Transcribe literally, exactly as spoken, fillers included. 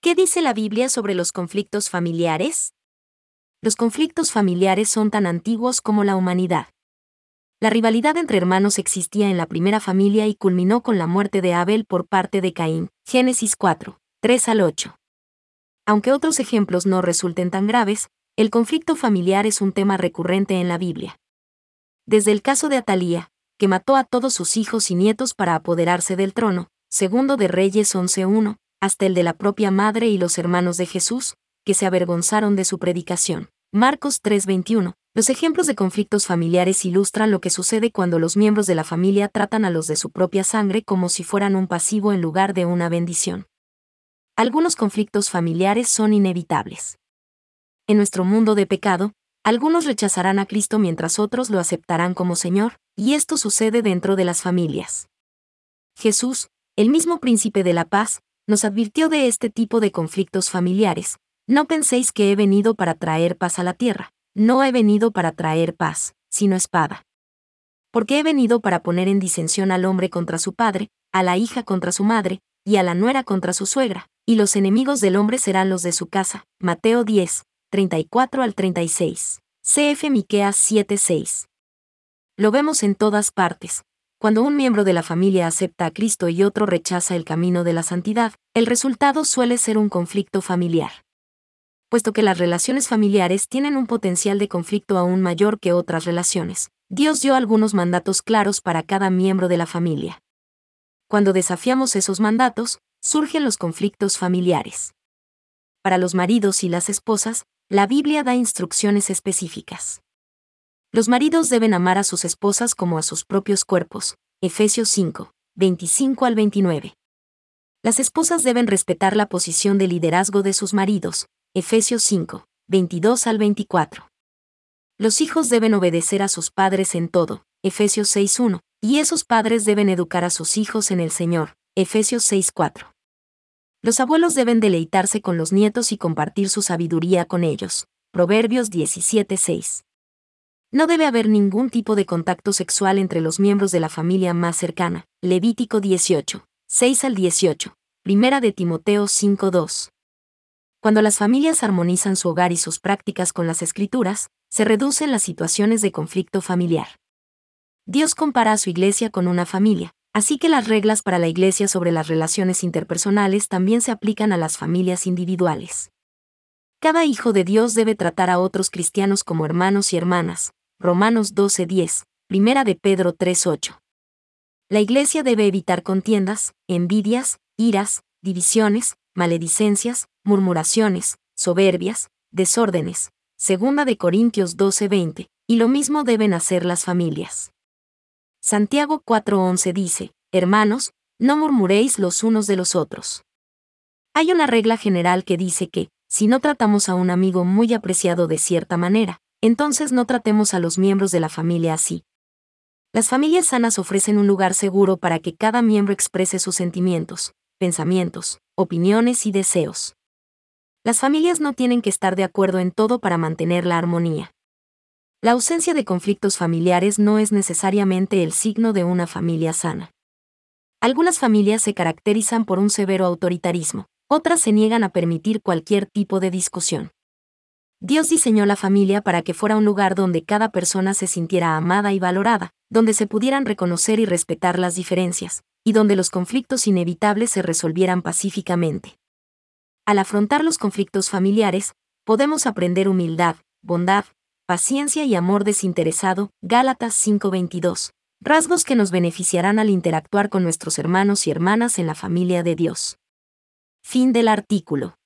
¿Qué dice la Biblia sobre los conflictos familiares? Los conflictos familiares son tan antiguos como la humanidad. La rivalidad entre hermanos existía en la primera familia y culminó con la muerte de Abel por parte de Caín. Génesis cuatro, tres al ocho. Aunque otros ejemplos no resulten tan graves, el conflicto familiar es un tema recurrente en la Biblia. Desde el caso de Atalía, que mató a todos sus hijos y nietos para apoderarse del trono, segundo de Reyes once uno, hasta el de la propia madre y los hermanos de Jesús, que se avergonzaron de su predicación. Marcos tres veintiuno. Los ejemplos de conflictos familiares ilustran lo que sucede cuando los miembros de la familia tratan a los de su propia sangre como si fueran un pasivo en lugar de una bendición. Algunos conflictos familiares son inevitables. En nuestro mundo de pecado, algunos rechazarán a Cristo mientras otros lo aceptarán como Señor, y esto sucede dentro de las familias. Jesús, el mismo príncipe de la paz, nos advirtió de este tipo de conflictos familiares. No penséis que he venido para traer paz a la tierra. No he venido para traer paz, sino espada. Porque he venido para poner en disensión al hombre contra su padre, a la hija contra su madre, y a la nuera contra su suegra, y los enemigos del hombre serán los de su casa. Mateo diez, treinta y cuatro al treinta y seis. C F Miqueas siete seis. Lo vemos en todas partes. Cuando un miembro de la familia acepta a Cristo y otro rechaza el camino de la santidad, el resultado suele ser un conflicto familiar. Puesto que las relaciones familiares tienen un potencial de conflicto aún mayor que otras relaciones, Dios dio algunos mandatos claros para cada miembro de la familia. Cuando desafiamos esos mandatos, surgen los conflictos familiares. Para los maridos y las esposas, la Biblia da instrucciones específicas. Los maridos deben amar a sus esposas como a sus propios cuerpos. Efesios cinco, veinticinco al veintinueve. Las esposas deben respetar la posición de liderazgo de sus maridos. Efesios cinco, veintidós al veinticuatro. Los hijos deben obedecer a sus padres en todo. Efesios seis uno. Y esos padres deben educar a sus hijos en el Señor. Efesios seis cuatro. Los abuelos deben deleitarse con los nietos y compartir su sabiduría con ellos. Proverbios diecisiete seis. No debe haber ningún tipo de contacto sexual entre los miembros de la familia más cercana. Levítico dieciocho, seis al dieciocho. Primera de Timoteo cinco dos. Cuando las familias armonizan su hogar y sus prácticas con las Escrituras, se reducen las situaciones de conflicto familiar. Dios compara a su iglesia con una familia, así que las reglas para la iglesia sobre las relaciones interpersonales también se aplican a las familias individuales. Cada hijo de Dios debe tratar a otros cristianos como hermanos y hermanas. Romanos doce diez, Primera de Pedro tres ocho. La iglesia debe evitar contiendas, envidias, iras, divisiones, maledicencias, murmuraciones, soberbias, desórdenes. Segunda de Corintios doce veinte, y lo mismo deben hacer las familias. Santiago cuatro once dice, hermanos, no murmuréis los unos de los otros. Hay una regla general que dice que, si no tratamos a un amigo muy apreciado de cierta manera, entonces no tratemos a los miembros de la familia así. Las familias sanas ofrecen un lugar seguro para que cada miembro exprese sus sentimientos, pensamientos, opiniones y deseos. Las familias no tienen que estar de acuerdo en todo para mantener la armonía. La ausencia de conflictos familiares no es necesariamente el signo de una familia sana. Algunas familias se caracterizan por un severo autoritarismo, otras se niegan a permitir cualquier tipo de discusión. Dios diseñó la familia para que fuera un lugar donde cada persona se sintiera amada y valorada, donde se pudieran reconocer y respetar las diferencias, y donde los conflictos inevitables se resolvieran pacíficamente. Al afrontar los conflictos familiares, podemos aprender humildad, bondad, paciencia y amor desinteresado. Gálatas cinco veintidós, rasgos que nos beneficiarán al interactuar con nuestros hermanos y hermanas en la familia de Dios. Fin del artículo.